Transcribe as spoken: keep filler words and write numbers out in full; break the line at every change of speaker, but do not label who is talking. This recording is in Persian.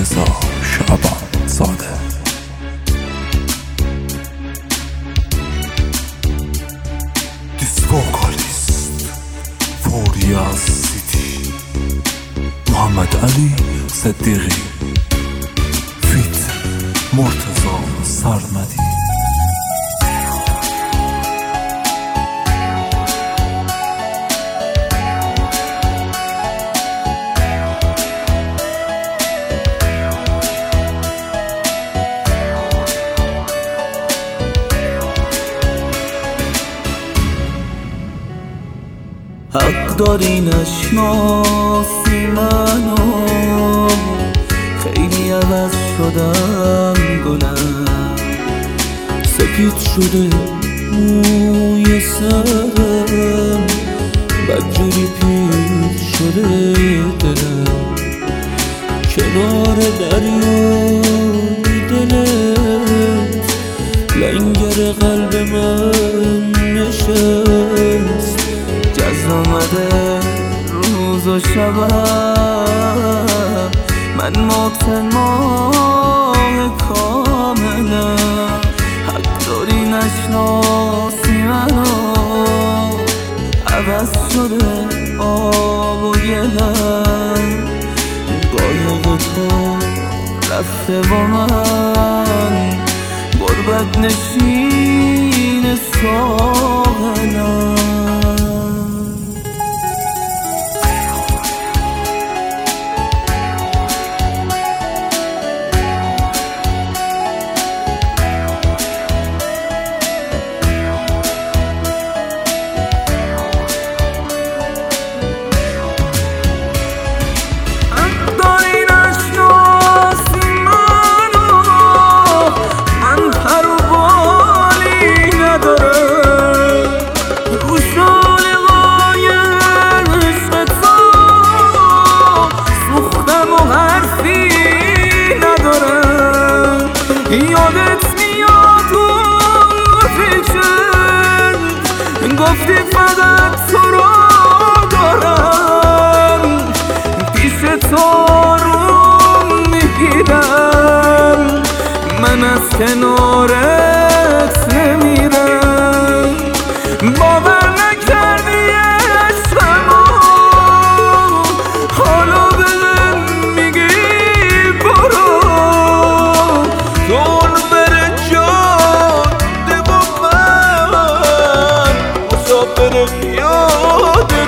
مرتضی شعبان زاده. دیسکوکالیست فوریاز سیتی، محمد علی صدیقی فیت مرتضی سرمدی.
حق داری نشناسی منو، خیلی عوض شدم گلم، سپید شده موی سرم، بدجوری پیر شده دلم، کنار دریای دلت لنگر قلب من نشست. جز آمده روز و شبم، من مبتن ماه کاملم. حق داری نشناسی منو، عوض شده آب و گلم، قایق تو رفته با من، غربت نشین ساحلم. یادت میاد اون فکر گفتی فقط تو رو دارم، پیش تو رو میگیرم، من از کنارت نمیرم. باور نکردی عشقمو، حالا به من میگی برو. دور بره جاده با من، مسافر یاد